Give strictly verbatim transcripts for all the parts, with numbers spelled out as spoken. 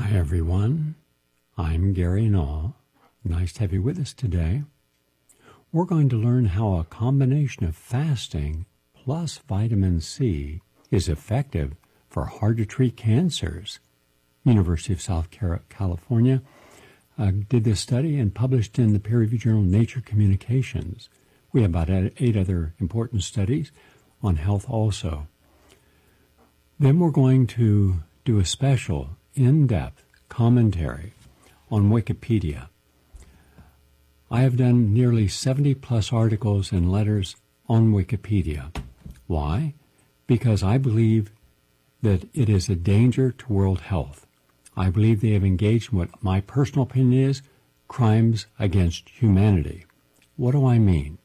Hi, everyone. I'm Gary Null. Nice to have you with us today. We're going to learn how a combination of fasting plus vitamin C is effective for hard-to-treat cancers. University of South California uh, did this study and published in the peer-reviewed journal Nature Communications. We have about eight other important studies on health also. Then we're going to do a special in-depth commentary on Wikipedia. I have done nearly seventy plus articles and letters on Wikipedia. Why? Because I believe that it is a danger to world health. I believe they have engaged in what my personal opinion is crimes against humanity. What do I mean?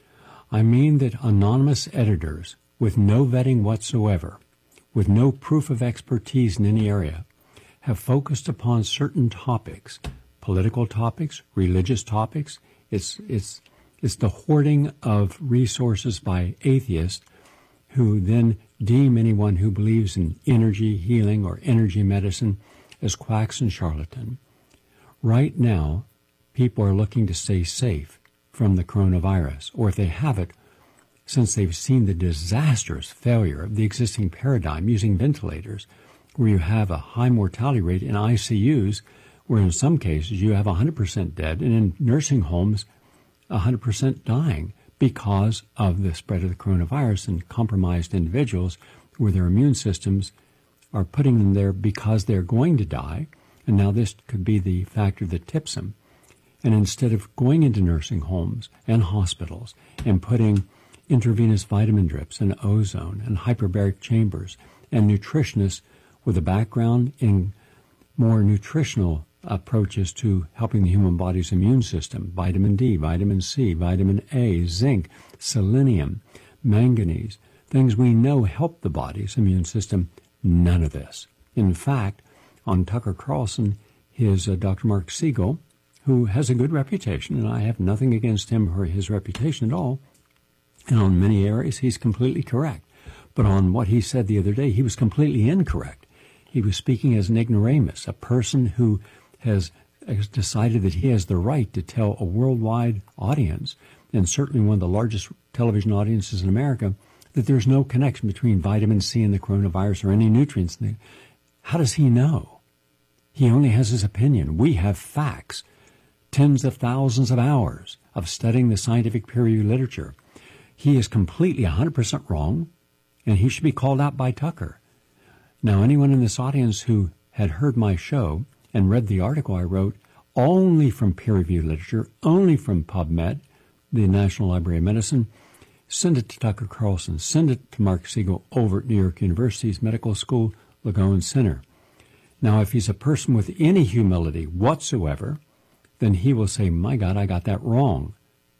I mean that anonymous editors with no vetting whatsoever, with no proof of expertise in any area, have focused upon certain topics, political topics, religious topics. It's, it's, it's the hoarding of resources by atheists who then deem anyone who believes in energy healing or energy medicine as quacks and charlatan. Right now, people are looking to stay safe from the coronavirus, or if they have it, since they've seen the disastrous failure of the existing paradigm using ventilators, where you have a high mortality rate in I C Us, where in some cases you have one hundred percent dead, and in nursing homes, one hundred percent dying because of the spread of the coronavirus and compromised individuals where their immune systems are putting them there because they're going to die, and now this could be the factor that tips them. And instead of going into nursing homes and hospitals and putting intravenous vitamin drips and ozone and hyperbaric chambers and nutritionists with a background in more nutritional approaches to helping the human body's immune system, vitamin D, vitamin C, vitamin A, zinc, selenium, manganese, things we know help the body's immune system, none of this. In fact, on Tucker Carlson, his uh, Doctor Mark Siegel, who has a good reputation, and I have nothing against him or his reputation at all, and on many areas he's completely correct. But on what he said the other day, he was completely incorrect. He was speaking as an ignoramus, a person who has decided that he has the right to tell a worldwide audience, and certainly one of the largest television audiences in America, that there's no connection between vitamin C and the coronavirus or any nutrients. How does he know? He only has his opinion. We have facts, tens of thousands of hours of studying the scientific peer-reviewed literature. He is completely one hundred percent wrong, and he should be called out by Tucker. Now, anyone in this audience who had heard my show and read the article I wrote only from peer-reviewed literature, only from PubMed, the National Library of Medicine, send it to Tucker Carlson, send it to Mark Siegel over at New York University's Medical School Langone Center. Now, if he's a person with any humility whatsoever, then he will say, my God, I got that wrong.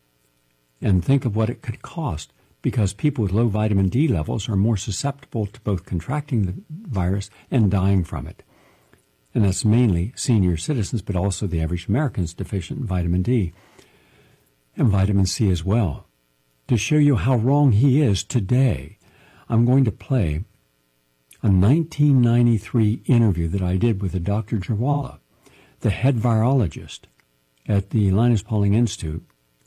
And think of what it could cost, because people with low vitamin D levels are more susceptible to both contracting the virus and dying from it. And that's mainly senior citizens, but also the average American's deficient in vitamin D and vitamin C as well. To show you how wrong he is today, I'm going to play a nineteen ninety-three interview that I did with a Doctor Jawala, the head virologist at the Linus Pauling Institute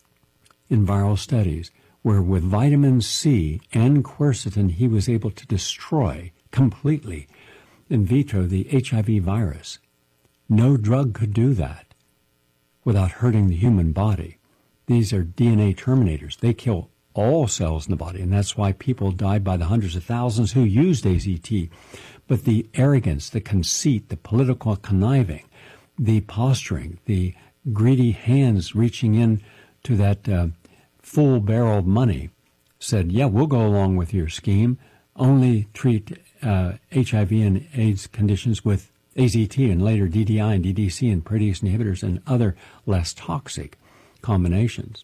in viral studies, where with vitamin C and quercetin he was able to destroy completely in vitro the H I V virus. No drug could do that without hurting the human body. These are D N A terminators. They kill all cells in the body, and that's why people died by the hundreds of thousands who used A Z T. But the arrogance, the conceit, the political conniving, the posturing, the greedy hands reaching in to that uh, full barrel of money said, yeah, we'll go along with your scheme, only treat uh, H I V and AIDS conditions with A Z T and later D D I and D D C and protease inhibitors and other less toxic combinations.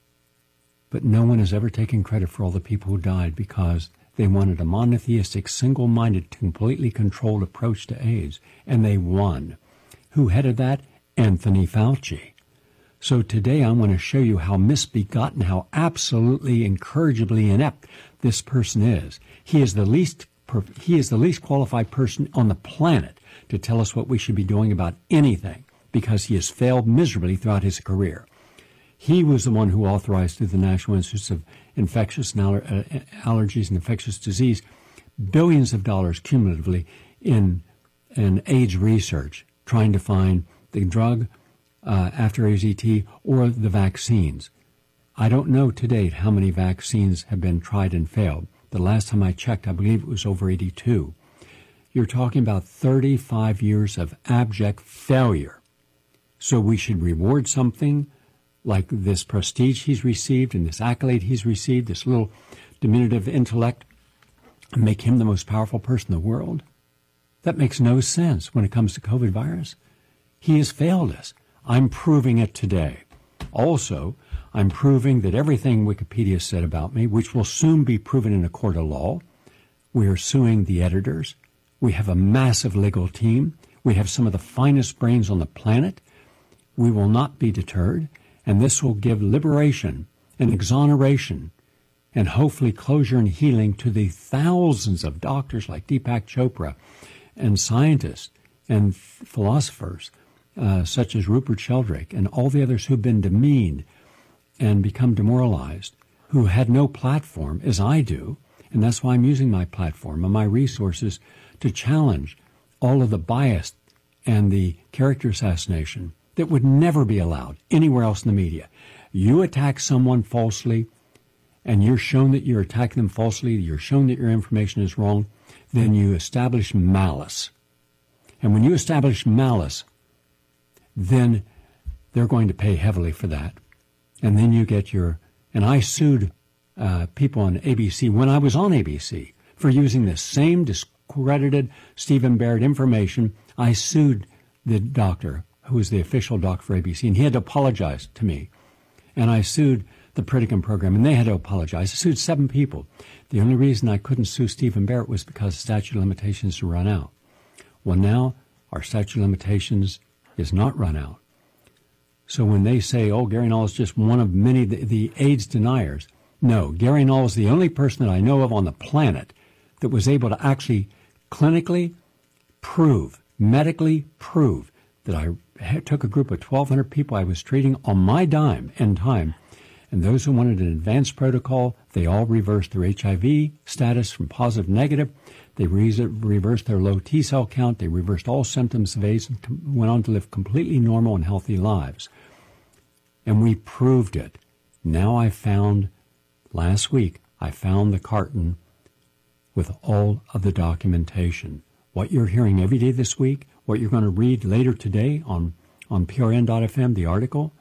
But no one has ever taken credit for all the people who died because they wanted a monotheistic, single-minded, completely controlled approach to AIDS, and they won. Who headed that? Anthony Fauci. So today I want to show you how misbegotten, how absolutely incorrigibly inept this person is. He is the least he is the least qualified person on the planet to tell us what we should be doing about anything, because he has failed miserably throughout his career. He was the one who authorized through the National Institute of Infectious and Aller- uh, Allergies and Infectious Disease billions of dollars cumulatively in, in AIDS research, trying to find the drug uh, after A Z T or the vaccines. I don't know to date how many vaccines have been tried and failed. The last time I checked, I believe it was over eighty-two. You're talking about thirty-five years of abject failure. So we should reward something like this prestige he's received and this accolade he's received, this little diminutive intellect, and make him the most powerful person in the world? That makes no sense when it comes to COVID virus. He has failed us. I'm proving it today. Also, I'm proving that everything Wikipedia said about me, which will soon be proven in a court of law, we are suing the editors. We have a massive legal team. We have some of the finest brains on the planet. We will not be deterred, and this will give liberation and exoneration and hopefully closure and healing to the thousands of doctors like Deepak Chopra and scientists and philosophers uh, such as Rupert Sheldrake and all the others who've been demeaned and become demoralized, who had no platform, as I do, and that's why I'm using my platform and my resources to challenge all of the bias and the character assassination that would never be allowed anywhere else in the media. You attack someone falsely, and you're shown that you're attacking them falsely, you're shown that your information is wrong, then you establish malice. And when you establish malice, then they're going to pay heavily for that. And then you get your, and I sued uh, people on A B C when I was on A B C for using the same discredited Stephen Barrett information. I sued the doctor who was the official doc for A B C, and he had to apologize to me. And I sued the Pritikin program, and they had to apologize. I sued seven people. The only reason I couldn't sue Stephen Barrett was because the statute of limitations had run out. Well, now our statute of limitations is not run out. So when they say, oh, Gary Null is just one of many, the, the AIDS deniers, no, Gary Null is the only person that I know of on the planet that was able to actually clinically prove, medically prove, that I took a group of twelve hundred people I was treating on my dime and time, and those who wanted an advanced protocol, they all reversed their H I V status from positive to negative. They re- reversed their low T-cell count. They reversed all symptoms of AIDS and com- went on to live completely normal and healthy lives. And we proved it. Now I found, last week, I found the carton with all of the documentation. What you're hearing every day this week, what you're going to read later today on, on P R N dot F M, the article,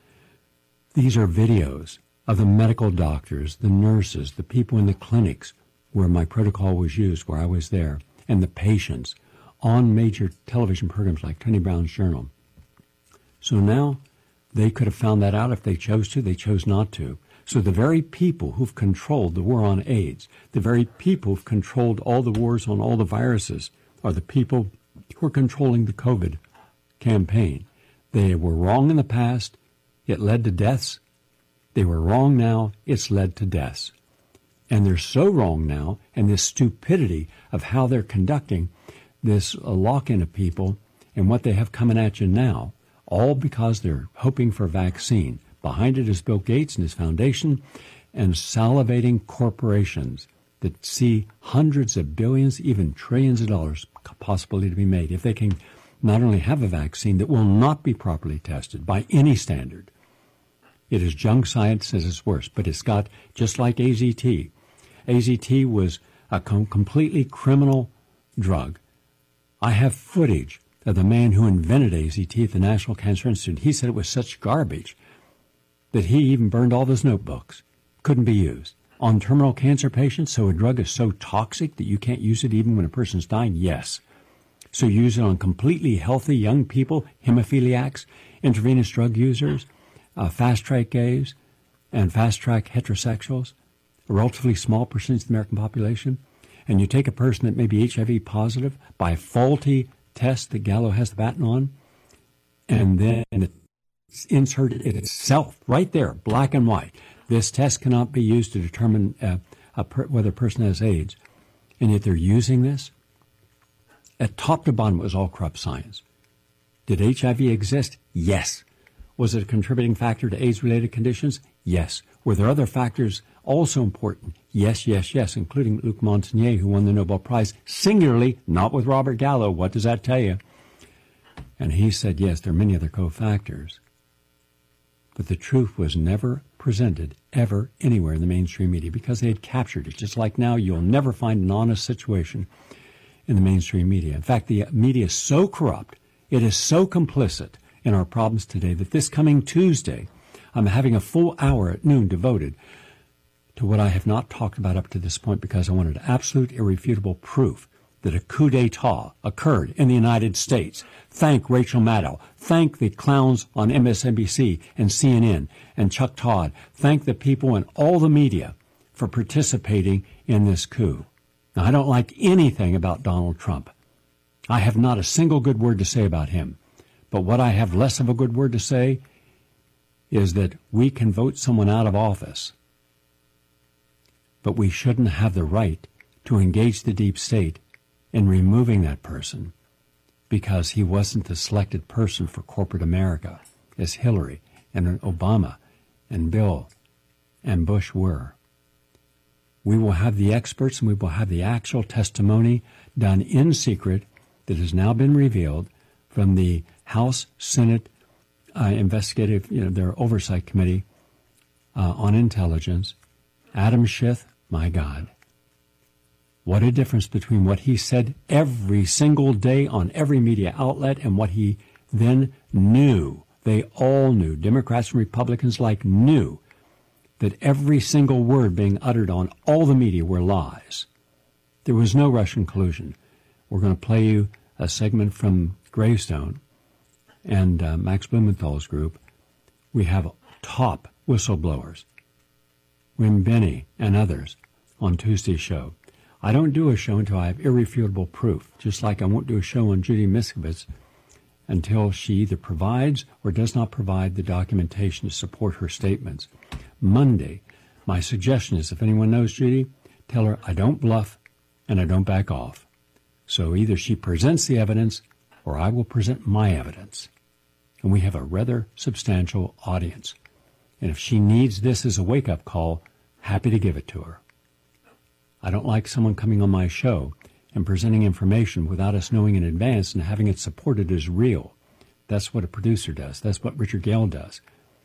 these are videos of the medical doctors, the nurses, the people in the clinics where my protocol was used, where I was there, and the patients on major television programs like Tony Brown's Journal. So now they could have found that out if they chose to. They chose not to. So the very people who've controlled the war on AIDS, the very people who've controlled all the wars on all the viruses, are the people who are controlling the COVID campaign. They were wrong in the past. It led to deaths. They were wrong now. It's led to deaths. And they're so wrong now, and this stupidity of how they're conducting this uh, lock-in of people and what they have coming at you now, all because they're hoping for a vaccine. Behind it is Bill Gates and his foundation and salivating corporations that see hundreds of billions, even trillions of dollars possibly to be made if they can not only have a vaccine that will not be properly tested by any standard. It is junk science at its worst, but it's got, just like A Z T. A Z T was a com- completely criminal drug. I have footage of the man who invented A Z T at the National Cancer Institute. He said it was such garbage that he even burned all his notebooks. Couldn't be used. On terminal cancer patients, so a drug is so toxic that you can't use it even when a person's dying? Yes. So use it on completely healthy young people, hemophiliacs, intravenous drug users, uh, fast-track gays, and fast-track heterosexuals, a relatively small percentage of the American population, and you take a person that may be H I V positive by a faulty test that Gallo has the patent on, and then it's inserted it itself right there, black and white. This test cannot be used to determine uh, a per- whether a person has AIDS. And yet they're using this. At top to bottom, it was all corrupt science. Did H I V exist? Yes. Was it a contributing factor to AIDS-related conditions? Yes. Were there other factors also important? Yes, yes, yes, including Luc Montagnier, who won the Nobel Prize singularly, not with Robert Gallo. What does that tell you? And he said, yes, there are many other cofactors. But the truth was never presented, ever, anywhere in the mainstream media because they had captured it. Just like now, you'll never find an honest situation in the mainstream media. In fact, the media is so corrupt, it is so complicit in our problems today that this coming Tuesday, I'm having a full hour at noon devoted to what I have not talked about up to this point because I wanted absolute irrefutable proof that a coup d'etat occurred in the United States. Thank Rachel Maddow. Thank the clowns on M S N B C and C N N and Chuck Todd. Thank the people in all the media for participating in this coup. Now, I don't like anything about Donald Trump. I have not a single good word to say about him. But what I have less of a good word to say is that we can vote someone out of office, but we shouldn't have the right to engage the deep state in removing that person because he wasn't the selected person for corporate America as Hillary and Obama and Bill and Bush were. We will have the experts and we will have the actual testimony done in secret that has now been revealed from the House, Senate, uh, investigative, you know, their oversight committee uh, on intelligence. Adam Schiff, my God. What a difference between what he said every single day on every media outlet and what he then knew. They all knew, Democrats and Republicans alike knew that every single word being uttered on all the media were lies. There was no Russian collusion. We're going to play you a segment from Gravestone and uh, Max Blumenthal's group. We have top whistleblowers, Wim Benny and others on Tuesday's show. I don't do a show until I have irrefutable proof, just like I won't do a show on Judy Miskowitz until she either provides or does not provide the documentation to support her statements. Monday, my suggestion is if anyone knows Judy, tell her I don't bluff and I don't back off. So either she presents the evidence or I will present my evidence. And we have a rather substantial audience. And if she needs this as a wake-up call, happy to give it to her. I don't like someone coming on my show and presenting information without us knowing in advance and having it supported as real. That's what a producer does. That's what Richard Gale does.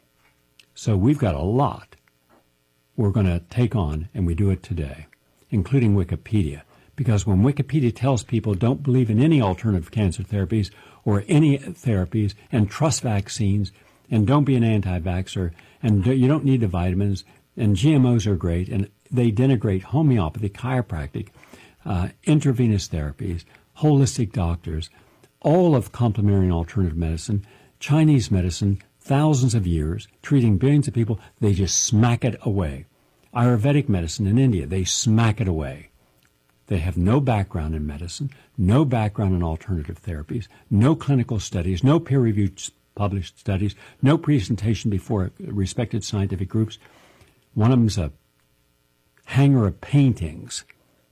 So we've got a lot we're going to take on, and we do it today, including Wikipedia. Because when Wikipedia tells people don't believe in any alternative cancer therapies or any therapies and trust vaccines and don't be an anti-vaxxer and you don't need the vitamins and G M Os are great and they denigrate homeopathy, chiropractic, uh, intravenous therapies, holistic doctors, all of complementary and alternative medicine, Chinese medicine, thousands of years, treating billions of people, they just smack it away. Ayurvedic medicine in India, they smack it away. They have no background in medicine, no background in alternative therapies, no clinical studies, no peer-reviewed published studies, no presentation before respected scientific groups. One of them's a hanger of paintings.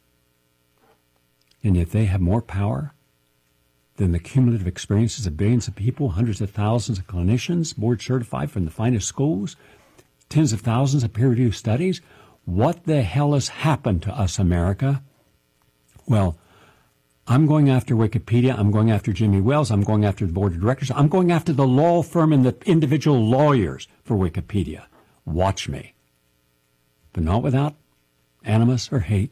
And yet they have more power than the cumulative experiences of billions of people, hundreds of thousands of clinicians, board certified from the finest schools, tens of thousands of peer-reviewed studies. What the hell has happened to us, America? Well, I'm going after Wikipedia. I'm going after Jimmy Wales. I'm going after the board of directors. I'm going after the law firm and the individual lawyers for Wikipedia. Watch me. But not without animus or hate,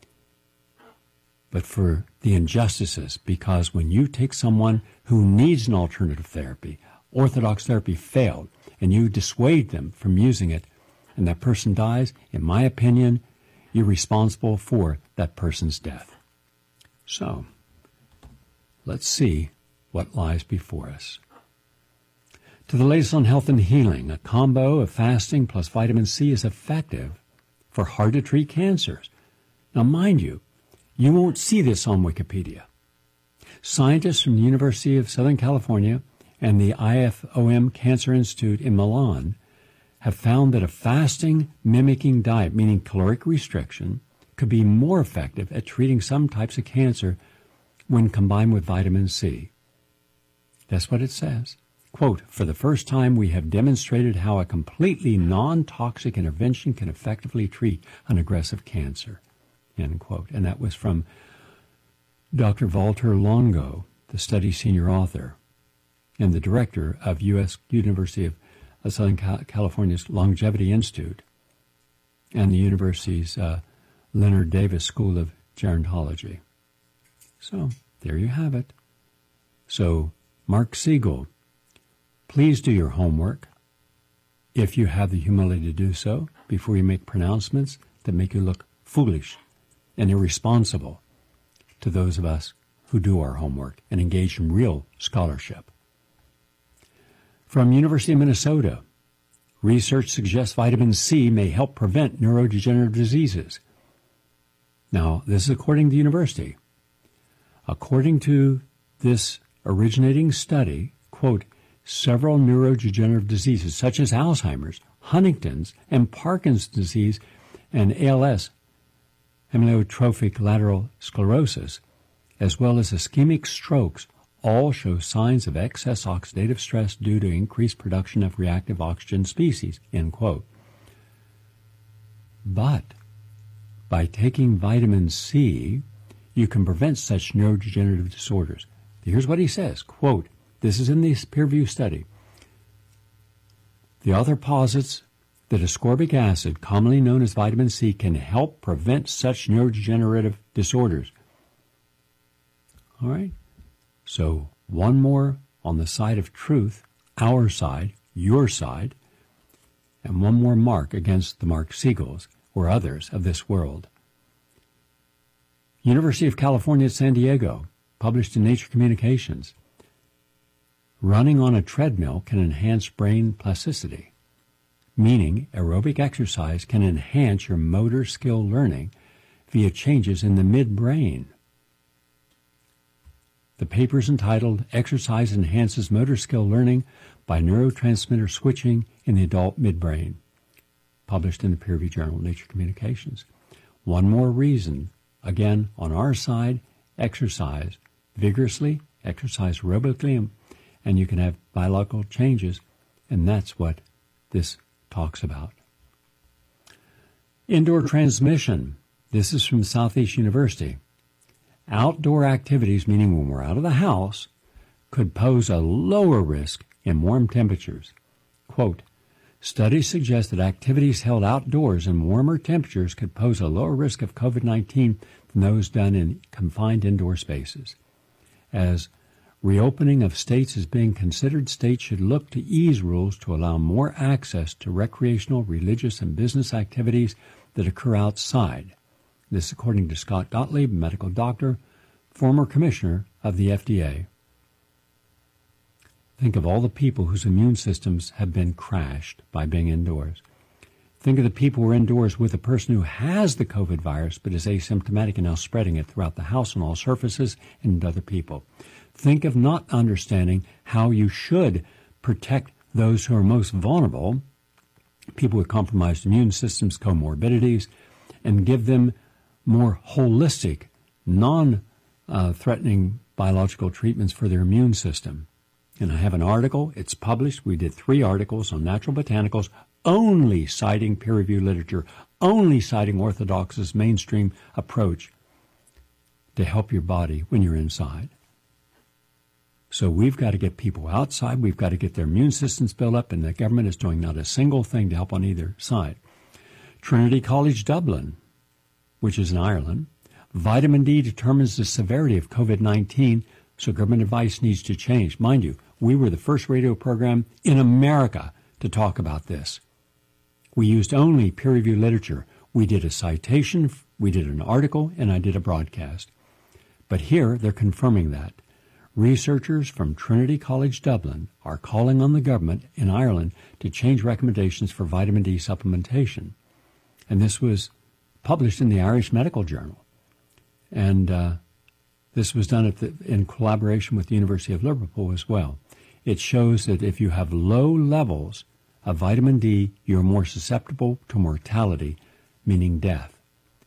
but for the injustices. Because when you take someone who needs an alternative therapy, orthodox therapy failed, and you dissuade them from using it, and that person dies, in my opinion, you're responsible for that person's death. So, let's see what lies before us. To the latest on health and healing, a combo of fasting plus vitamin C is effective for hard-to-treat cancers. Now, mind you, you won't see this on Wikipedia. Scientists from the University of Southern California and the I F O M Cancer Institute in Milan have found that a fasting mimicking diet, meaning caloric restriction, could be more effective at treating some types of cancer when combined with vitamin C. That's what it says. Quote, for the first time, we have demonstrated how a completely non-toxic intervention can effectively treat an aggressive cancer, end quote. And that was from Doctor Walter Longo, the study's senior author and the director of U S University of Southern California's Longevity Institute and the university's uh, Leonard Davis School of Gerontology. So there you have it. So Mark Siegel, please do your homework if you have the humility to do so before you make pronouncements that make you look foolish and irresponsible to those of us who do our homework and engage in real scholarship. From University of Minnesota, research suggests vitamin C may help prevent neurodegenerative diseases. Now, this is according to the university. According to this originating study, quote, several neurodegenerative diseases such as Alzheimer's, Huntington's, and Parkinson's disease, and A L S, amyotrophic lateral sclerosis, as well as ischemic strokes, all show signs of excess oxidative stress due to increased production of reactive oxygen species, end quote. But by taking vitamin C, you can prevent such neurodegenerative disorders. Here's what he says, quote, this is in this peer-reviewed study. The author posits that ascorbic acid, commonly known as vitamin C, can help prevent such neurodegenerative disorders. All right? So one more on the side of truth, our side, your side, and one more mark against the Mark Siegels or others of this world. University of California at San Diego, published in Nature Communications. Running on a treadmill can enhance brain plasticity, meaning aerobic exercise can enhance your motor skill learning via changes in the midbrain. The paper is entitled Exercise Enhances Motor Skill Learning by Neurotransmitter Switching in the Adult Midbrain, published in the peer-reviewed journal Nature Communications. One more reason, again, on our side, exercise vigorously, exercise aerobically, and you can have biological changes, and that's what this talks about. Indoor transmission. This is from Southeast University. Outdoor activities, meaning when we're out of the house, could pose a lower risk in warm temperatures. Quote, studies suggest that activities held outdoors in warmer temperatures could pose a lower risk of COVID nineteen than those done in confined indoor spaces. As reopening of states is being considered, states should look to ease rules to allow more access to recreational, religious, and business activities that occur outside. This according to Scott Gottlieb, medical doctor, former commissioner of the F D A. Think of all the people whose immune systems have been crashed by being indoors. Think of the people who are indoors with a person who has the COVID virus but is asymptomatic and now spreading it throughout the house on all surfaces and to other people. Think of not understanding how you should protect those who are most vulnerable, people with compromised immune systems, comorbidities, and give them more holistic, non-threatening biological treatments for their immune system. And I have an article, it's published, we did three articles on natural botanicals, only citing peer-reviewed literature, only citing Orthodox's mainstream approach to help your body when you're inside. So we've got to get people outside, we've got to get their immune systems built up, and the government is doing not a single thing to help on either side. Trinity College Dublin, which is in Ireland, vitamin D determines the severity of COVID nineteen, so government advice needs to change. Mind you, we were the first radio program in America to talk about this. We used only peer-reviewed literature. We did a citation, we did an article, and I did a broadcast. But here, they're confirming that. Researchers from Trinity College Dublin are calling on the government in Ireland to change recommendations for vitamin D supplementation. And this was published in the Irish Medical Journal. And uh, this was done at the, in collaboration with the University of Liverpool as well. It shows that if you have low levels of vitamin D, you're more susceptible to mortality, meaning death.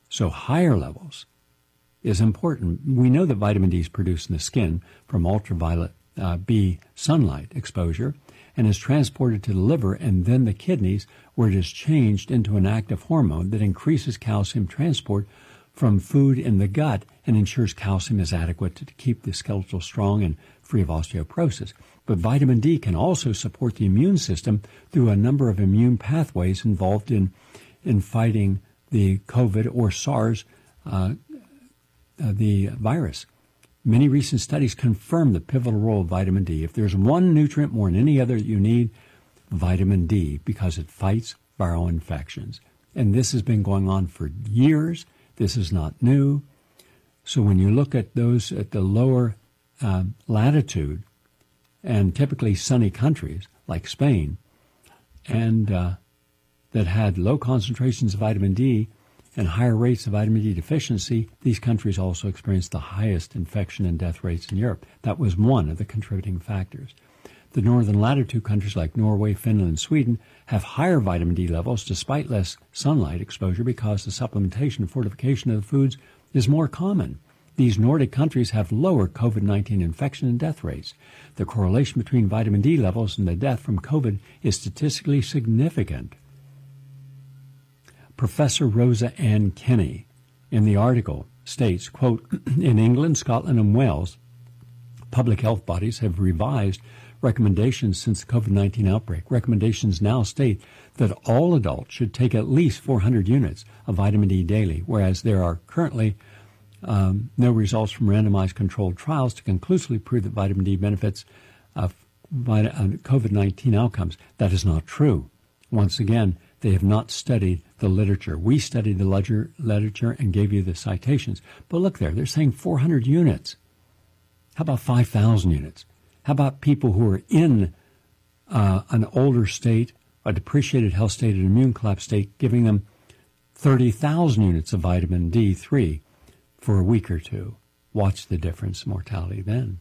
So higher levels is important. We know that vitamin D is produced in the skin from ultraviolet uh, B sunlight exposure and is transported to the liver and then the kidneys, where it is changed into an active hormone that increases calcium transport from food in the gut and ensures calcium is adequate to keep the skeletal strong and free of osteoporosis. But vitamin D can also support the immune system through a number of immune pathways involved in, in fighting the COVID or SARS, uh, uh, the virus. Many recent studies confirm the pivotal role of vitamin D. If there's one nutrient more than any other that you need, vitamin D, because it fights viral infections. And this has been going on for years. This is not new. So when you look at those at the lower uh, latitude and typically sunny countries like Spain, and uh, that had low concentrations of vitamin D and higher rates of vitamin D deficiency, these countries also experienced the highest infection and death rates in Europe. That was one of the contributing factors. The northern latitude countries like Norway, Finland, and Sweden have higher vitamin D levels despite less sunlight exposure because the supplementation and fortification of the foods is more common. These Nordic countries have lower COVID nineteen infection and death rates. The correlation between vitamin D levels and the death from COVID is statistically significant. Professor Rosa Ann Kenny, in the article, states, quote, in England, Scotland, and Wales, public health bodies have revised recommendations since the COVID nineteen outbreak. Recommendations now state that all adults should take at least four hundred units of vitamin D daily, whereas there are currently um, no results from randomized controlled trials to conclusively prove that vitamin D benefits uh, COVID nineteen outcomes. That is not true. Once again, they have not studied the literature. We studied the ledger, literature and gave you the citations. But look there, they're saying four hundred units. How about five thousand units? How about people who are in uh, an older state, a depreciated health state, an immune collapse state, giving them thirty thousand units of vitamin D three for a week or two? Watch the difference in mortality then.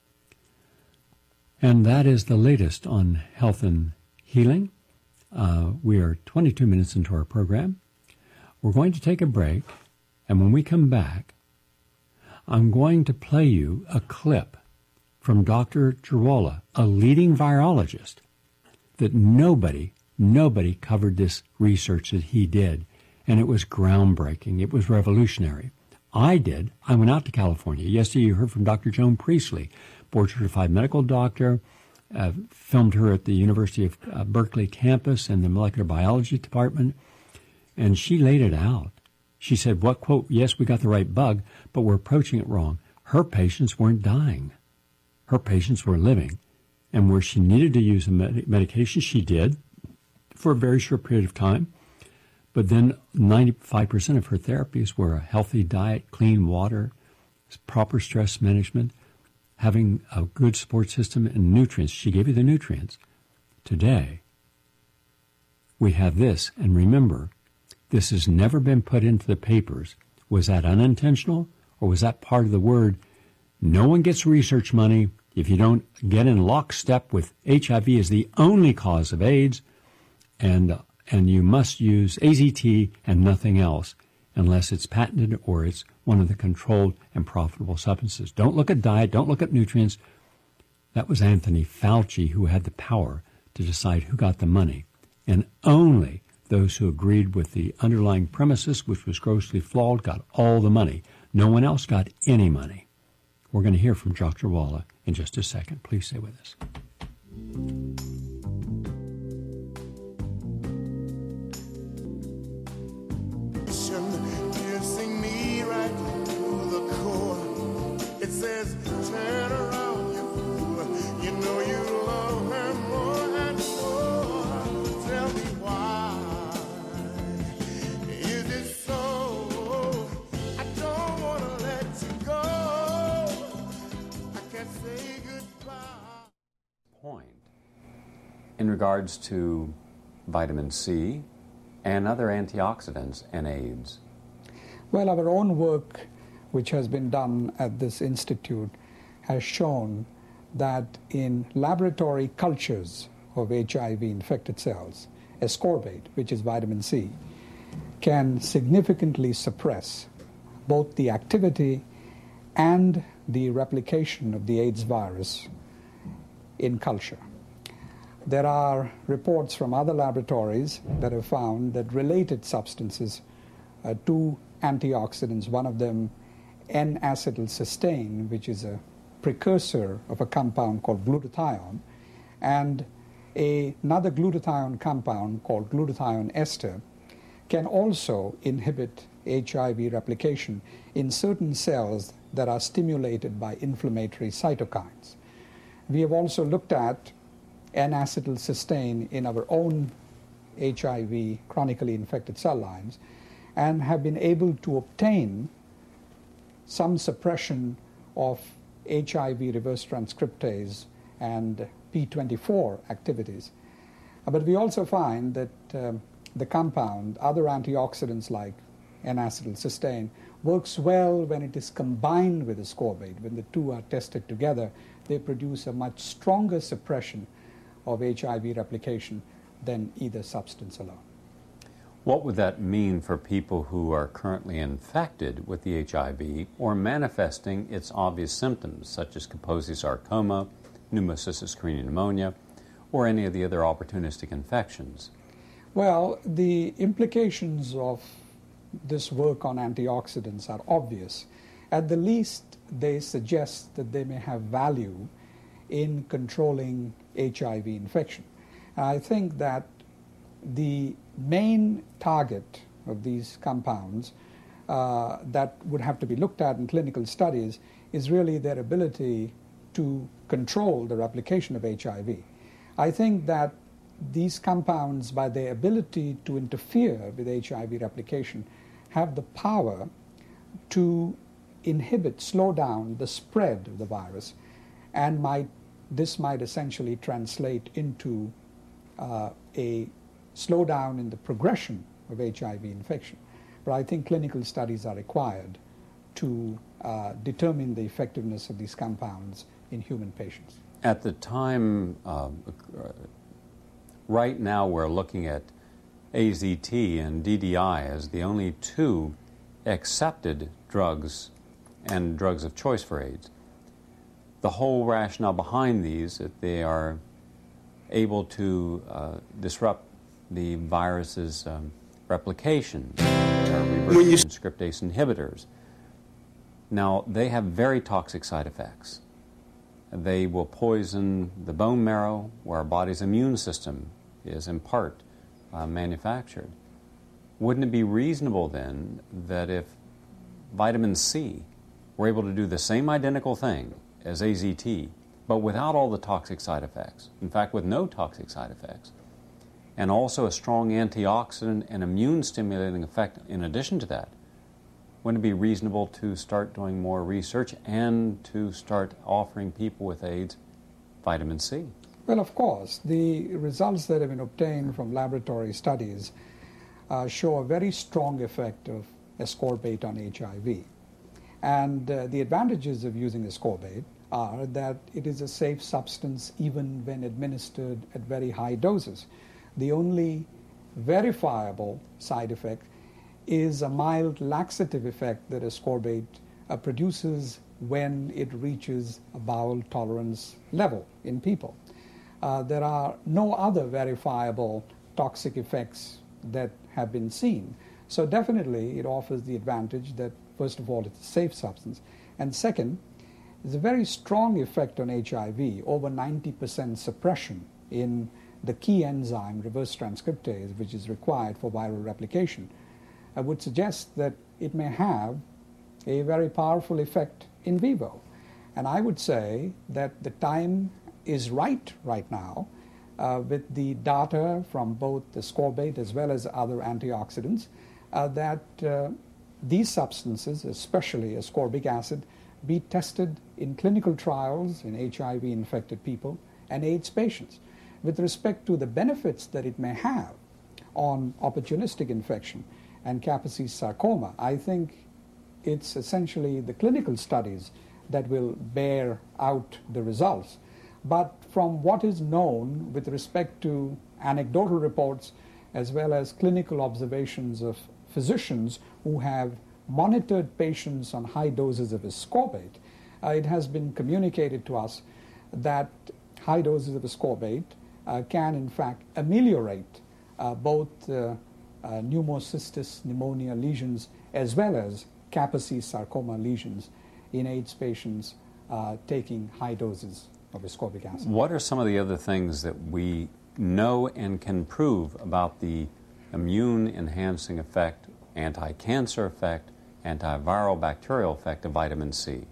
And that is the latest on health and healing. Uh, we are twenty-two minutes into our program. We're going to take a break, and when we come back, I'm going to play you a clip from Doctor Girwala, a leading virologist, that nobody, nobody covered this research that he did, and it was groundbreaking. It was revolutionary. I did. I went out to California. Yesterday you heard from Doctor Joan Priestley, board-certified medical doctor, uh, filmed her at the University of uh, Berkeley campus in the molecular biology department, and she laid it out. She said, what, quote, yes, we got the right bug, but we're approaching it wrong. Her patients weren't dying. Her patients were living. And where she needed to use a med- medication, she did for a very short period of time. But then ninety-five percent of her therapies were a healthy diet, clean water, proper stress management, having a good support system, and nutrients. She gave you the nutrients. Today, we have this. And remember, this has never been put into the papers. Was that unintentional, or was that part of the word? No one gets research money if you don't get in lockstep with H I V as the only cause of AIDS, and and you must use A Z T and nothing else unless it's patented or it's one of the controlled and profitable substances. Don't look at diet. Don't look at nutrients. That was Anthony Fauci who had the power to decide who got the money, and only those who agreed with the underlying premises, which was grossly flawed, got all the money. No one else got any money. We're going to hear from Doctor Girwala in just a second. Please stay with us. Piercing me right to the core. It says, turn around, you fool. You know you love her more and more. Tell me why. Is it so? I don't want to let you go. I can't say goodbye. Point in regards to vitamin C and other antioxidants and AIDS? Well, our own work, which has been done at this institute, has shown that in laboratory cultures of H I V infected cells, ascorbate, which is vitamin C, can significantly suppress both the activity and the replication of the AIDS virus in culture. There are reports from other laboratories that have found that related substances uh, to antioxidants, one of them N-acetylcysteine, which is a precursor of a compound called glutathione, and a, another glutathione compound called glutathione ester, can also inhibit H I V replication in certain cells that are stimulated by inflammatory cytokines. We have also looked at N-acetylcysteine in our own H I V chronically infected cell lines and have been able to obtain some suppression of H I V reverse transcriptase and P twenty-four activities. But we also find that um, the compound, other antioxidants like N-acetylcysteine, works well when it is combined with ascorbate. When the two are tested together, they produce a much stronger suppression of H I V replication than either substance alone. What would that mean for people who are currently infected with the H I V or manifesting its obvious symptoms, such as Kaposi sarcoma, pneumocystis carinii pneumonia, or any of the other opportunistic infections? Well, the implications of this work on antioxidants are obvious. At the least, they suggest that they may have value in controlling H I V infection. And I think that the main target of these compounds uh, that would have to be looked at in clinical studies is really their ability to control the replication of H I V. I think that these compounds, by their ability to interfere with H I V replication, have the power to inhibit, slow down the spread of the virus, and might, this might essentially translate into uh, a slowdown in the progression of H I V infection. But I think clinical studies are required to uh, determine the effectiveness of these compounds in human patients. At the time, uh, right now we're looking at A Z T and D D I as the only two accepted drugs and drugs of choice for AIDS. The whole rationale behind these, that they are able to uh, disrupt the virus's um, replication. They are reverse transcriptase inhibitors. Now, they have very toxic side effects. They will poison the bone marrow, where our body's immune system is in part uh, manufactured. Wouldn't it be reasonable then that if vitamin C were able to do the same identical thing as A Z T, but without all the toxic side effects, in fact with no toxic side effects, and also a strong antioxidant and immune stimulating effect in addition to that, wouldn't it be reasonable to start doing more research and to start offering people with AIDS vitamin C? Well, of course. The results that have been obtained from laboratory studies uh, show a very strong effect of ascorbate on H I V. And uh, the advantages of using ascorbate are that it is a safe substance even when administered at very high doses. The only verifiable side effect is a mild laxative effect that ascorbate uh, produces when it reaches a bowel tolerance level in people. Uh, there are no other verifiable toxic effects that have been seen. So definitely it offers the advantage that, first of all, it's a safe substance, and second, there's a very strong effect on H I V, over ninety percent suppression in the key enzyme, reverse transcriptase, which is required for viral replication. I would suggest that it may have a very powerful effect in vivo. And I would say that the time is right right now uh, with the data from both the ascorbate as well as other antioxidants uh, that uh, these substances, especially ascorbic acid, be tested in clinical trials in H I V-infected people and AIDS patients. With respect to the benefits that it may have on opportunistic infection and Kaposi sarcoma, I think it's essentially the clinical studies that will bear out the results. But from what is known with respect to anecdotal reports as well as clinical observations of physicians who have monitored patients on high doses of ascorbate, uh, it has been communicated to us that high doses of ascorbate uh, can in fact ameliorate uh, both uh, uh, pneumocystis pneumonia lesions as well as Kaposi sarcoma lesions in AIDS patients uh, taking high doses of ascorbic acid. What are some of the other things that we know and can prove about the immune-enhancing effect, anti-cancer effect, antiviral bacterial effect of vitamin C?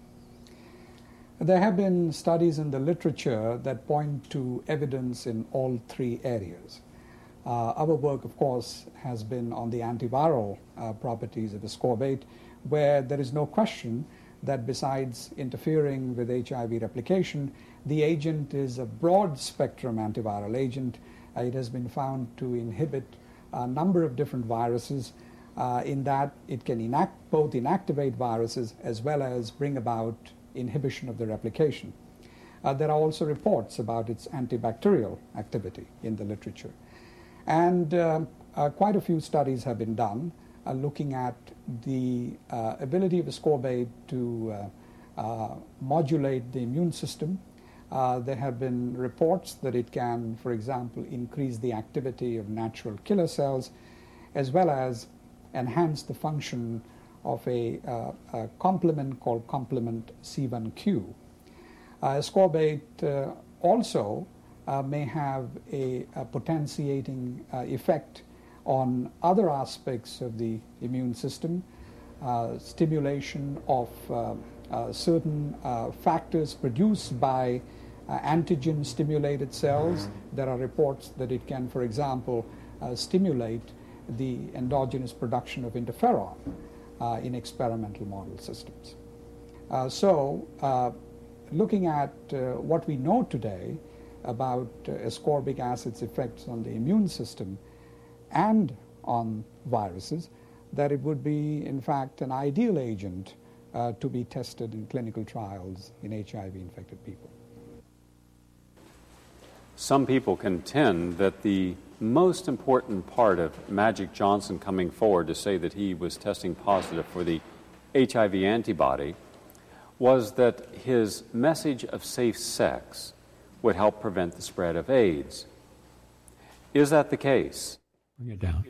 There have been studies in the literature that point to evidence in all three areas. Uh, our work, of course, has been on the antiviral uh, properties of ascorbate, where there is no question that besides interfering with H I V replication, the agent is a broad-spectrum antiviral agent. Uh, it has been found to inhibit a number of different viruses, uh, in that it can enact, both inactivate viruses as well as bring about inhibition of the replication. Uh, there are also reports about its antibacterial activity in the literature. And uh, uh, quite a few studies have been done uh, looking at the uh, ability of ascorbate to uh, uh, modulate the immune system. Uh, there have been reports that it can, for example, increase the activity of natural killer cells, as well as enhance the function of a, uh, a complement called complement C one Q. Uh, ascorbate uh, also uh, may have a, a potentiating uh, effect on other aspects of the immune system, uh, stimulation of uh, uh, certain uh, factors produced by uh, antigen-stimulated cells. There are reports that it can, for example, uh, stimulate the endogenous production of interferon uh, in experimental model systems. Uh, so, uh, looking at uh, what we know today about uh, ascorbic acid's effects on the immune system and on viruses, that it would be, in fact, an ideal agent uh, to be tested in clinical trials in H I V-infected people. Some people contend that the most important part of Magic Johnson coming forward to say that he was testing positive for the H I V antibody was that his message of safe sex would help prevent the spread of AIDS. Is that the case? Bring it down.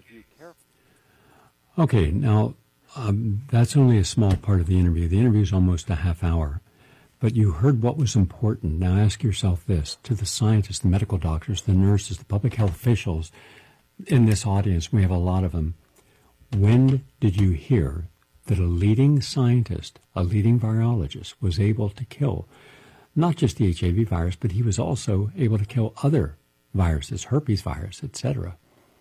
Okay, now um, that's only a small part of the interview. The interview is almost a half hour. But you heard what was important. Now ask yourself this, to the scientists, the medical doctors, the nurses, the public health officials in this audience, we have a lot of them. When did you hear that a leading scientist, a leading virologist, was able to kill not just the H I V virus, but he was also able to kill other viruses, herpes virus, et cetera?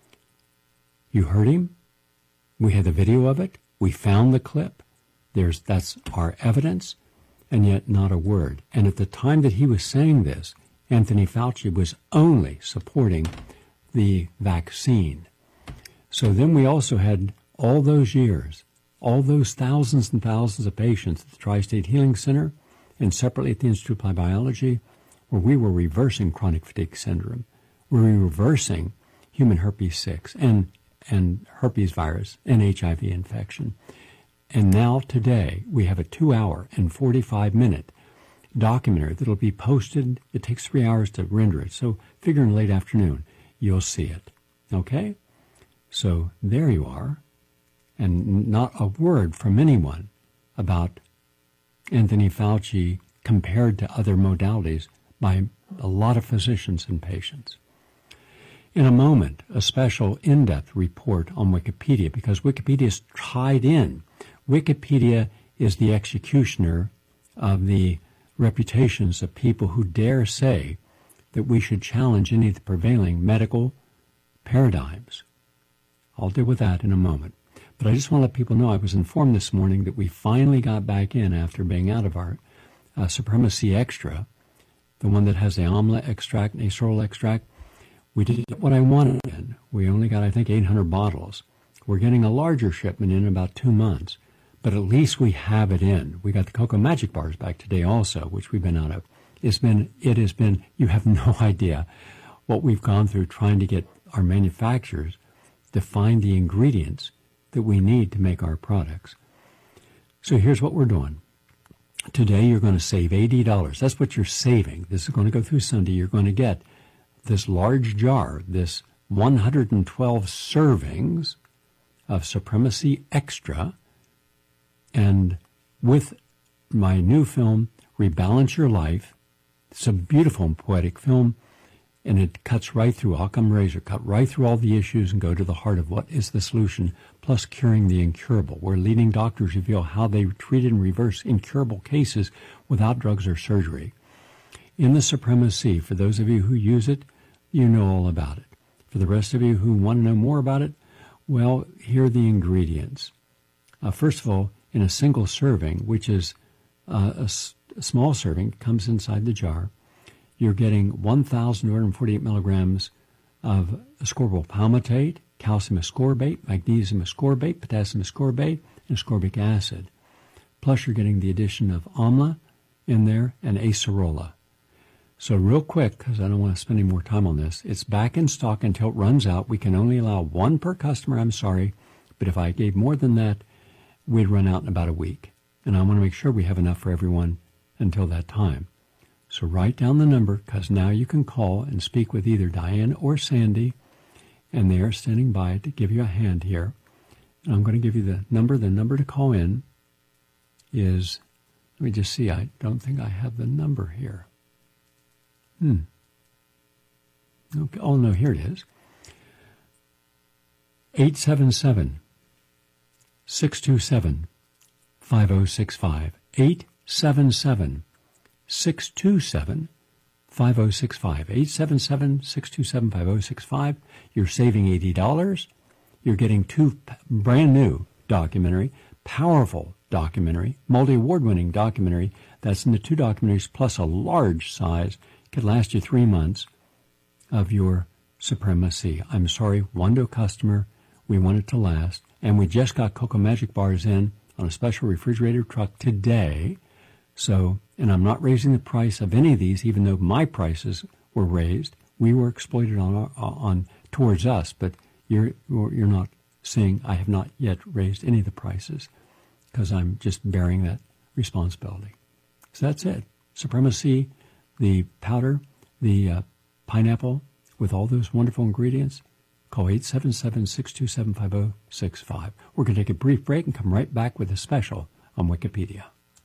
You heard him? We had the video of it. We found the clip. There's, that's our evidence. And yet not a word. And at the time that he was saying this, Anthony Fauci was only supporting the vaccine. So then we also had all those years, all those thousands and thousands of patients at the Tri-State Healing Center and separately at the Institute of Applied Biology, where we were reversing chronic fatigue syndrome. We were reversing human herpes six and, and herpes virus and H I V infection. And now today we have a two hour and forty-five minute documentary that will be posted. It takes three hours to render it. So figure in late afternoon, you'll see it. Okay? So there you are. And not a word from anyone about Anthony Fauci compared to other modalities by a lot of physicians and patients. In a moment, a special in-depth report on Wikipedia, because Wikipedia is tied in. Wikipedia is the executioner of the reputations of people who dare say that we should challenge any of the prevailing medical paradigms. I'll deal with that in a moment. But I just want to let people know I was informed this morning that we finally got back in after being out of our uh, Supremacy Extra, the one that has the amla extract and acerola extract. We didn't get what I wanted in. We only got, I think, eight hundred bottles. We're getting a larger shipment in about two months. But at least we have it in. We got the Cocoa Magic Bars back today also, which we've been out of. It's been, it has been, you have no idea what we've gone through trying to get our manufacturers to find the ingredients that we need to make our products. So here's what we're doing. Today you're going to save eighty dollars. That's what you're saving. This is going to go through Sunday. You're going to get this large jar, this one hundred twelve servings of Supremacy Extra, and with my new film, Rebalance Your Life. It's a beautiful and poetic film, and it cuts right through, Occam razor, cut right through all the issues and go to the heart of what is the solution, plus curing the incurable, where leading doctors reveal how they treat and reverse incurable cases without drugs or surgery. In the Supremacy, for those of you who use it, you know all about it. For the rest of you who want to know more about it, well, here are the ingredients. Uh, first of all, in a single serving, which is uh, a, s- a small serving, comes inside the jar, you're getting one thousand two hundred forty-eight milligrams of ascorbyl palmitate, calcium ascorbate, magnesium ascorbate, potassium ascorbate, and ascorbic acid. Plus, you're getting the addition of amla in there and acerola. So real quick, because I don't want to spend any more time on this, it's back in stock until it runs out. We can only allow one per customer, I'm sorry, but if I gave more than that, we'd run out in about a week. And I want to make sure we have enough for everyone until that time. So write down the number, because now you can call and speak with either Diane or Sandy, and they are standing by to give you a hand here. And I'm going to give you the number. The number to call in is, let me just see, I don't think I have the number here. Hmm. Okay. Oh, no, here it is. eight seven seven, six two seven, five oh six five. eight seven seven, six two seven, five oh six five. eight seven seven, six two seven, five oh six five. You're saving eighty dollars. You're getting two brand new documentary, powerful documentary, multi-award-winning documentary. That's in the two documentaries plus a large size. Could last you three months of your Supremacy. I'm sorry, one-to customer. We want it to last. And we just got Cocoa Magic bars in on a special refrigerator truck today. So, and I'm not raising the price of any of these, even though my prices were raised. We were exploited on our, on towards us, but you're you're not seeing. I have not yet raised any of the prices because I'm just bearing that responsibility. So that's it. Supremacy, the powder, the uh, pineapple with all those wonderful ingredients. Call eight seven seven, six two seven, five oh six five. We're going to take a brief break and come right back with a special on Wikipedia.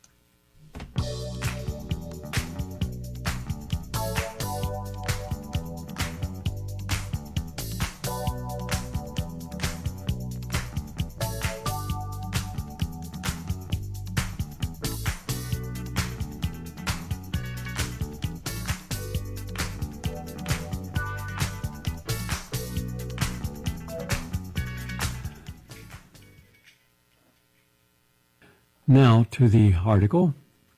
Now to the article.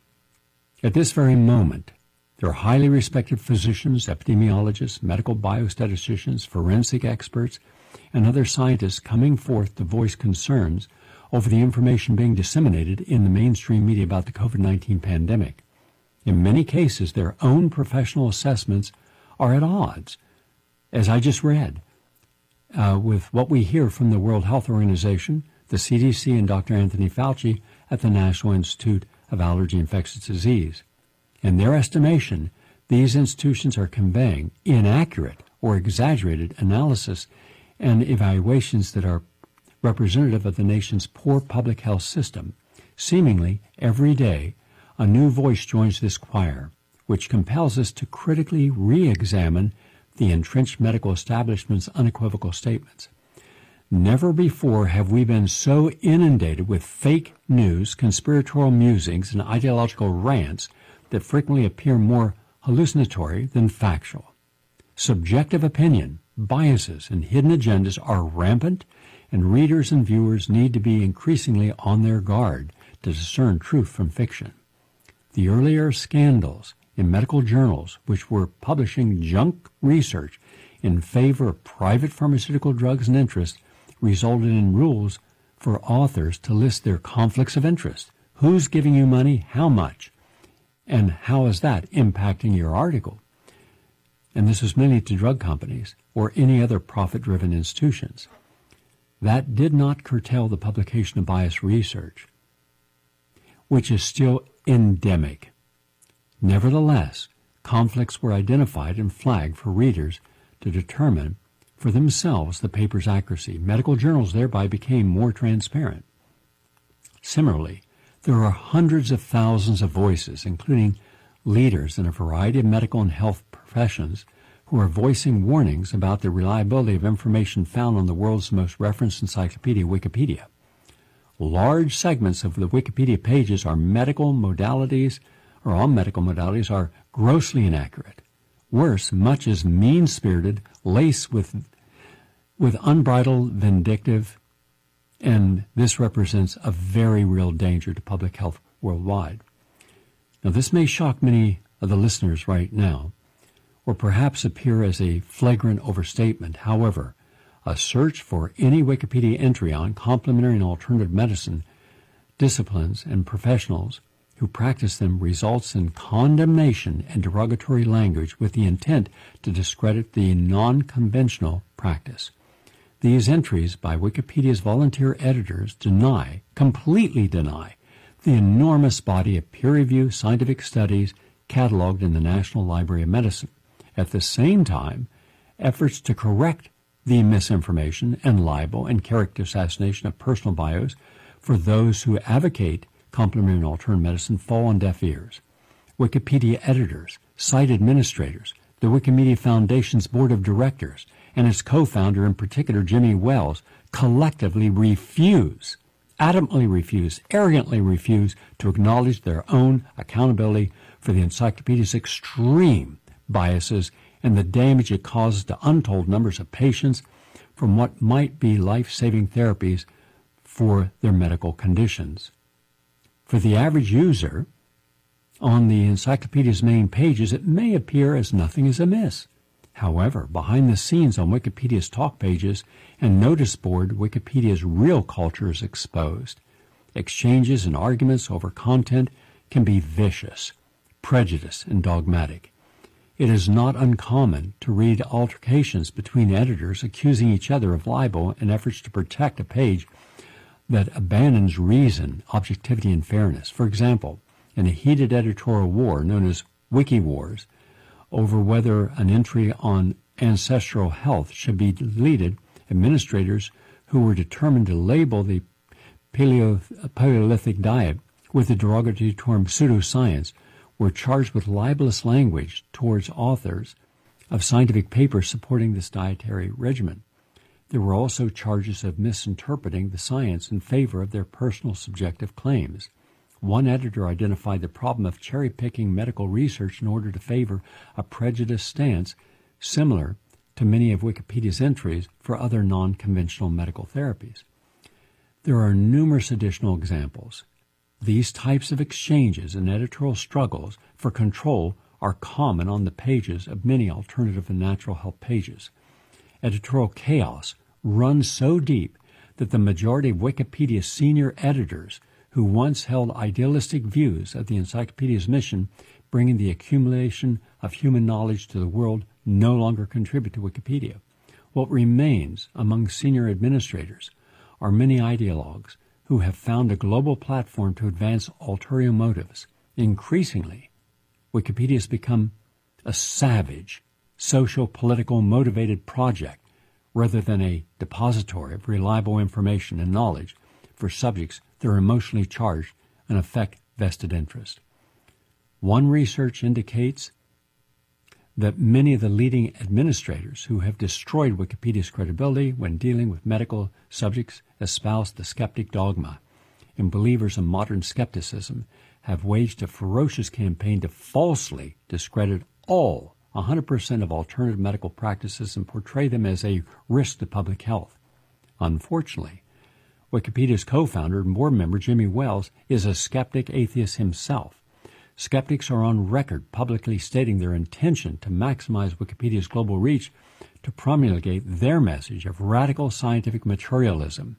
At this very moment, there are highly respected physicians, epidemiologists, medical biostatisticians, forensic experts, and other scientists coming forth to voice concerns over the information being disseminated in the mainstream media about the COVID nineteen pandemic. In many cases, their own professional assessments are at odds, as I just read, uh, with what we hear from the World Health Organization, the C D C, and Doctor Anthony Fauci at the National Institute of Allergy and Infectious Disease. In their estimation, these institutions are conveying inaccurate or exaggerated analysis and evaluations that are representative of the nation's poor public health system. Seemingly, every day, a new voice joins this choir, which compels us to critically re-examine the entrenched medical establishment's unequivocal statements. Never before have we been so inundated with fake news, conspiratorial musings, and ideological rants that frequently appear more hallucinatory than factual. Subjective opinion, biases, and hidden agendas are rampant, and readers and viewers need to be increasingly on their guard to discern truth from fiction. The earlier scandals in medical journals, which were publishing junk research in favor of private pharmaceutical drugs and interests, resulted in rules for authors to list their conflicts of interest. Who's giving you money, how much, and how is that impacting your article? And this is mainly to drug companies or any other profit-driven institutions. That did not curtail the publication of biased research, which is still endemic. Nevertheless, conflicts were identified and flagged for readers to determine for themselves the paper's accuracy. Medical journals thereby became more transparent. Similarly, there are hundreds of thousands of voices, including leaders in a variety of medical and health professions, who are voicing warnings about the reliability of information found on the world's most referenced encyclopedia, Wikipedia. Large segments of the Wikipedia pages are medical modalities, or on medical modalities, are grossly inaccurate. Worse, much is mean-spirited, laced with, with unbridled vindictive, and this represents a very real danger to public health worldwide. Now, this may shock many of the listeners right now, or perhaps appear as a flagrant overstatement. However, a search for any Wikipedia entry on complementary and alternative medicine disciplines and professionals who practice them results in condemnation and derogatory language with the intent to discredit the non-conventional practice. These entries by Wikipedia's volunteer editors deny, completely deny, the enormous body of peer-reviewed scientific studies cataloged in the National Library of Medicine. At the same time, efforts to correct the misinformation and libel and character assassination of personal bios for those who advocate complementary and alternative medicine fall on deaf ears. Wikipedia editors, site administrators, the Wikimedia Foundation's board of directors, and its co-founder in particular, Jimmy Wales, collectively refuse, adamantly refuse, arrogantly refuse to acknowledge their own accountability for the encyclopedia's extreme biases and the damage it causes to untold numbers of patients from what might be life-saving therapies for their medical conditions. For the average user, on the encyclopedia's main pages, it may appear as nothing is amiss. However, behind the scenes on Wikipedia's talk pages and notice board, Wikipedia's real culture is exposed. Exchanges and arguments over content can be vicious, prejudiced, and dogmatic. It is not uncommon to read altercations between editors accusing each other of libel in efforts to protect a page that abandons reason, objectivity, and fairness. For example, in a heated editorial war known as WikiWars, over whether an entry on ancestral health should be deleted, administrators who were determined to label the paleo- Paleolithic diet with the derogatory term pseudoscience were charged with libelous language towards authors of scientific papers supporting this dietary regimen. There were also charges of misinterpreting the science in favor of their personal subjective claims. One editor identified the problem of cherry-picking medical research in order to favor a prejudiced stance similar to many of Wikipedia's entries for other non-conventional medical therapies. There are numerous additional examples. These types of exchanges and editorial struggles for control are common on the pages of many alternative and natural health pages. Editorial chaos runs so deep that the majority of Wikipedia's senior editors who once held idealistic views of the encyclopedia's mission, bringing the accumulation of human knowledge to the world, no longer contribute to Wikipedia. What remains among senior administrators are many ideologues who have found a global platform to advance ulterior motives. Increasingly, Wikipedia has become a savage, social-political motivated project rather than a depository of reliable information and knowledge for subjects that are emotionally charged and affect vested interest. One research indicates that many of the leading administrators who have destroyed Wikipedia's credibility when dealing with medical subjects espouse the skeptic dogma, and believers in modern skepticism have waged a ferocious campaign to falsely discredit all one hundred percent of alternative medical practices and portray them as a risk to public health. Unfortunately, Wikipedia's co-founder and board member Jimmy Wales is a skeptic atheist himself. Skeptics are on record publicly stating their intention to maximize Wikipedia's global reach to promulgate their message of radical scientific materialism.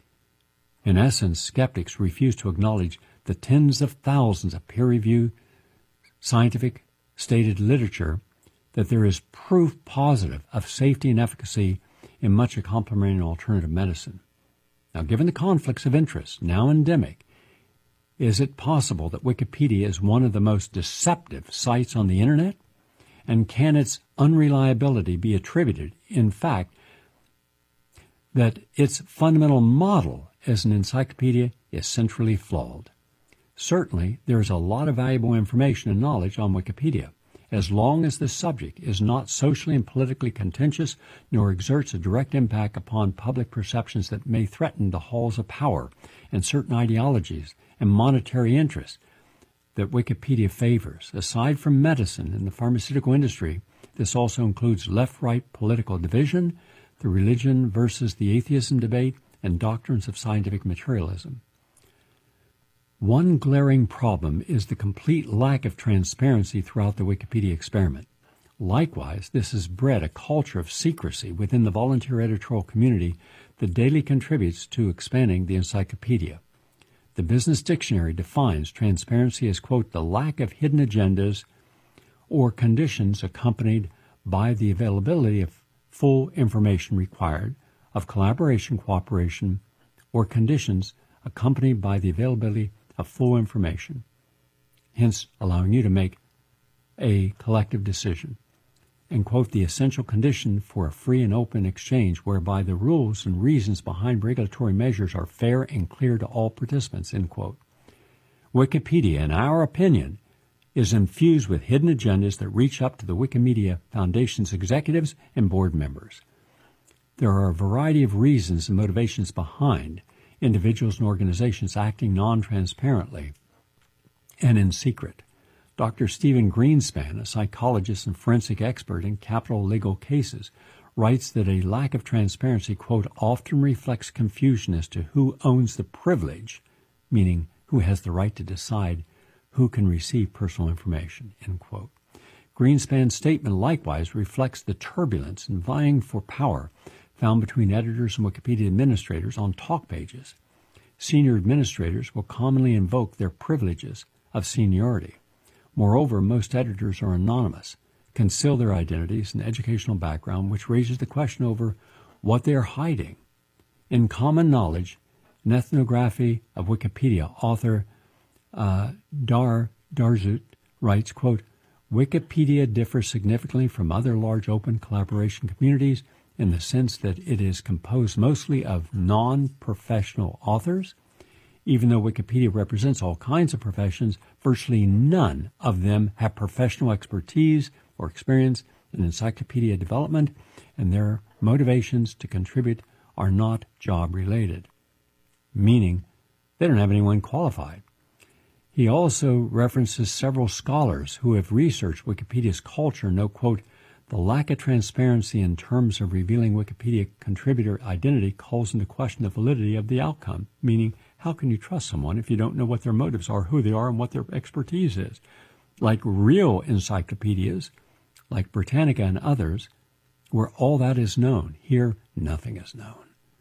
In essence, skeptics refuse to acknowledge the tens of thousands of peer-reviewed scientific stated literature that there is proof positive of safety and efficacy in much of complementary and alternative medicine. Now, given the conflicts of interest now endemic, is it possible that Wikipedia is one of the most deceptive sites on the Internet? And can its unreliability be attributed, in fact, that its fundamental model as an encyclopedia is centrally flawed? Certainly, there is a lot of valuable information and knowledge on Wikipedia, as long as the subject is not socially and politically contentious nor exerts a direct impact upon public perceptions that may threaten the halls of power and certain ideologies and monetary interests that Wikipedia favors. Aside from medicine and the pharmaceutical industry, this also includes left-right political division, the religion versus the atheism debate, and doctrines of scientific materialism. One glaring problem is the complete lack of transparency throughout the Wikipedia experiment. Likewise, this has bred a culture of secrecy within the volunteer editorial community that daily contributes to expanding the encyclopedia. The Business Dictionary defines transparency as, quote, the lack of hidden agendas or conditions accompanied by the availability of full information required, of collaboration, cooperation, or conditions accompanied by the availability of full information, hence allowing you to make a collective decision. And, quote, the essential condition for a free and open exchange whereby the rules and reasons behind regulatory measures are fair and clear to all participants, end quote. Wikipedia, in our opinion, is infused with hidden agendas that reach up to the Wikimedia Foundation's executives and board members. There are a variety of reasons and motivations behind individuals and organizations acting non-transparently and in secret. Doctor Stephen Greenspan, a psychologist and forensic expert in capital legal cases, writes that a lack of transparency, quote, often reflects confusion as to who owns the privilege, meaning who has the right to decide who can receive personal information, end quote. Greenspan's statement likewise reflects the turbulence and vying for power found between editors and Wikipedia administrators on talk pages. Senior administrators will commonly invoke their privileges of seniority. Moreover, most editors are anonymous, conceal their identities and educational background, which raises the question over what they are hiding. In Common Knowledge, an ethnography of Wikipedia, author uh, Dar Darzut writes, quote, Wikipedia differs significantly from other large open collaboration communities in the sense that it is composed mostly of non-professional authors. Even though Wikipedia represents all kinds of professions, virtually none of them have professional expertise or experience in encyclopedia development, and their motivations to contribute are not job-related, meaning they don't have anyone qualified. He also references several scholars who have researched Wikipedia's culture and note, quote, the lack of transparency in terms of revealing Wikipedia contributor identity calls into question the validity of the outcome, meaning how can you trust someone if you don't know what their motives are, who they are, and what their expertise is? Like real encyclopedias, like Britannica and others, where all that is known. Here, nothing is known.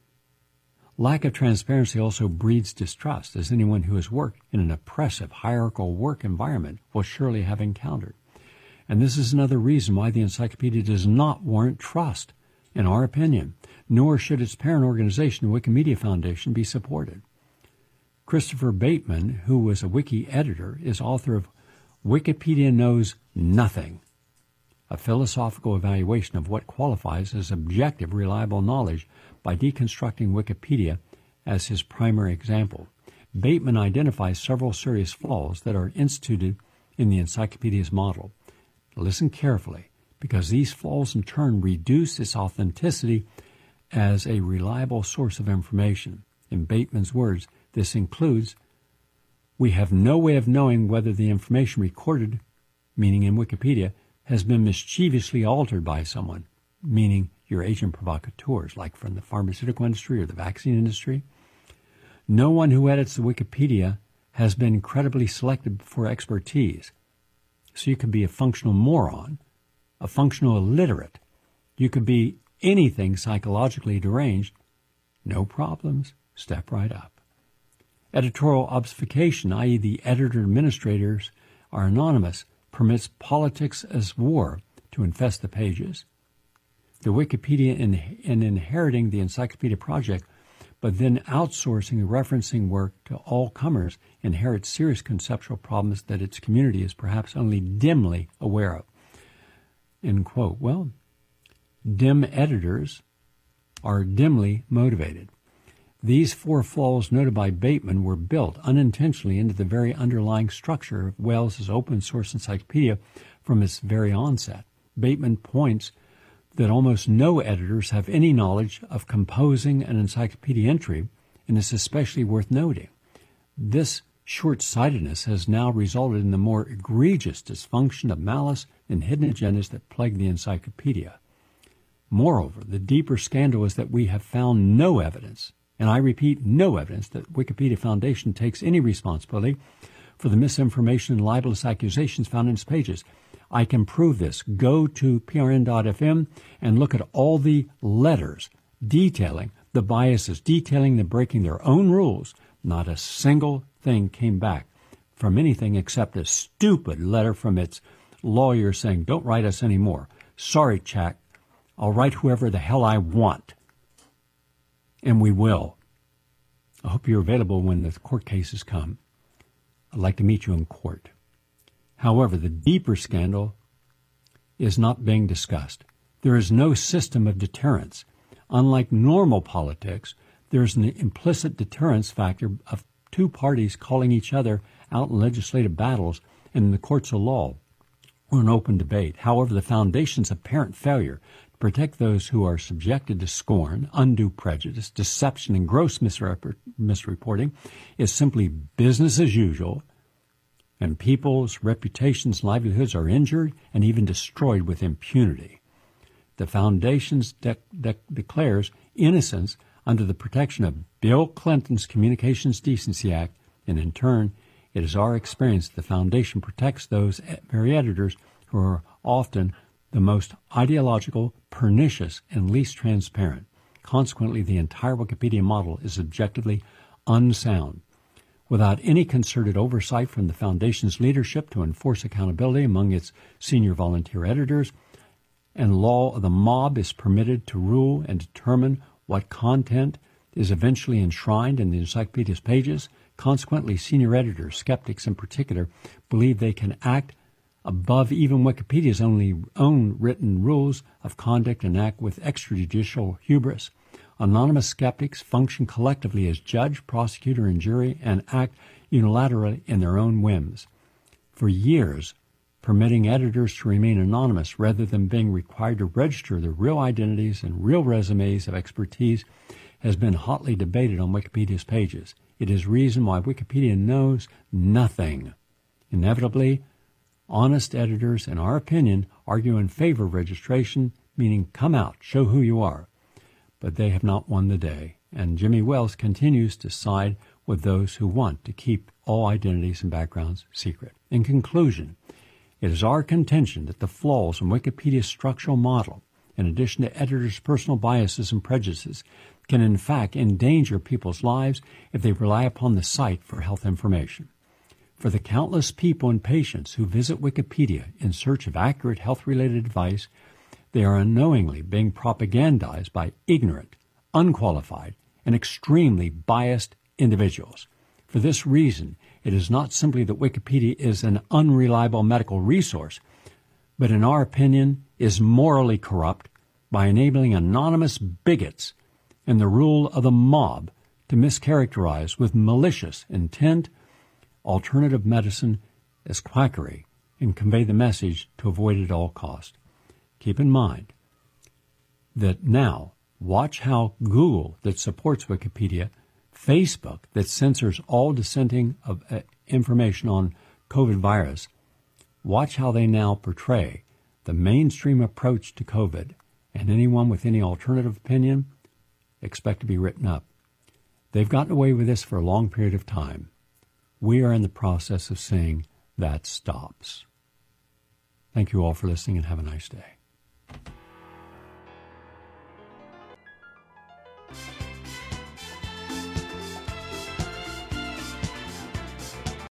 Lack of transparency also breeds distrust, as anyone who has worked in an oppressive, hierarchical work environment will surely have encountered. And this is another reason why the encyclopedia does not warrant trust, in our opinion, nor should its parent organization, the Wikimedia Foundation, be supported. Christopher Bateman, who was a wiki editor, is author of Wikipedia Knows Nothing, a philosophical evaluation of what qualifies as objective, reliable knowledge by deconstructing Wikipedia as his primary example. Bateman identifies several serious flaws that are instituted in the encyclopedia's model. Listen carefully, because these flaws in turn reduce its authenticity as a reliable source of information. In Bateman's words, this includes, we have no way of knowing whether the information recorded, meaning in Wikipedia, has been mischievously altered by someone, meaning your agent provocateurs, like from the pharmaceutical industry or the vaccine industry. No one who edits the Wikipedia has been incredibly selected for expertise. So you could be a functional moron, a functional illiterate. You could be anything psychologically deranged. No problems. Step right up. Editorial obfuscation, that is the editor-administrators are anonymous, permits politics as war to infest the pages. The Wikipedia in, in inheriting the Encyclopedia Project, but then outsourcing the referencing work to all comers inherits serious conceptual problems that its community is perhaps only dimly aware of. End quote. Well, dim editors are dimly motivated. These four flaws noted by Bateman were built unintentionally into the very underlying structure of Wells's open-source encyclopedia from its very onset. Bateman points that almost no editors have any knowledge of composing an encyclopedia entry, and it's especially worth noting. This short-sightedness has now resulted in the more egregious dysfunction of malice and hidden agendas that plague the encyclopedia. Moreover, the deeper scandal is that we have found no evidence, and I repeat, no evidence, that Wikipedia Foundation takes any responsibility for the misinformation and libelous accusations found in its pages. I can prove this. Go to P R N dot F M and look at all the letters detailing the biases, detailing the breaking their own rules. Not a single thing came back from anything except a stupid letter from its lawyer saying, don't write us anymore. Sorry, Jack. I'll write whoever the hell I want. And we will. I hope you're available when the court cases come. I'd like to meet you in court. However, the deeper scandal is not being discussed. There is no system of deterrence. Unlike normal politics, there is an implicit deterrence factor of two parties calling each other out in legislative battles and in the courts of law or an open debate. However, the Foundation's apparent failure to protect those who are subjected to scorn, undue prejudice, deception, and gross misrep- misreporting is simply business as usual, and people's reputations and livelihoods are injured and even destroyed with impunity. The Foundation de- de- declares innocence under the protection of Bill Clinton's Communications Decency Act, and in turn, it is our experience that the Foundation protects those very editors who are often the most ideological, pernicious, and least transparent. Consequently, the entire Wikipedia model is objectively unsound. Without any concerted oversight from the Foundation's leadership to enforce accountability among its senior volunteer editors, and law of the mob is permitted to rule and determine what content is eventually enshrined in the encyclopedia's pages. Consequently, senior editors, skeptics in particular, believe they can act above even Wikipedia's only own written rules of conduct and act with extrajudicial hubris. Anonymous skeptics function collectively as judge, prosecutor, and jury and act unilaterally in their own whims. For years, permitting editors to remain anonymous rather than being required to register their real identities and real resumes of expertise has been hotly debated on Wikipedia's pages. It is reason why Wikipedia knows nothing. Inevitably, honest editors, in our opinion, argue in favor of registration, meaning come out, show who you are. But they have not won the day, and Jimmy Wales continues to side with those who want to keep all identities and backgrounds secret. In conclusion, it is our contention that the flaws in Wikipedia's structural model, in addition to editors' personal biases and prejudices, can in fact endanger people's lives if they rely upon the site for health information. For the countless people and patients who visit Wikipedia in search of accurate health-related advice, they are unknowingly being propagandized by ignorant, unqualified, and extremely biased individuals. For this reason, it is not simply that Wikipedia is an unreliable medical resource, but in our opinion is morally corrupt by enabling anonymous bigots and the rule of the mob to mischaracterize with malicious intent alternative medicine as quackery and convey the message to avoid it at all cost. Keep in mind that now, watch how Google, that supports Wikipedia, Facebook, that censors all dissenting of uh, information on COVID virus, watch how they now portray the mainstream approach to COVID, and anyone with any alternative opinion expect to be written up. They've gotten away with this for a long period of time. We are in the process of saying that stops. Thank you all for listening and have a nice day.